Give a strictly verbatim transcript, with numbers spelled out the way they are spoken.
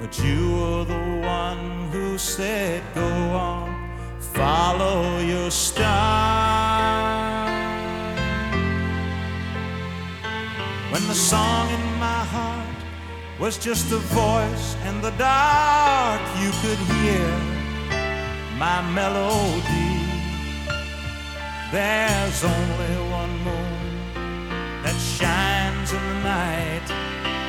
But you were the one who said, go on, follow your star. When the song in my heart was just a voice in the dark, you could hear my melody. There's only one more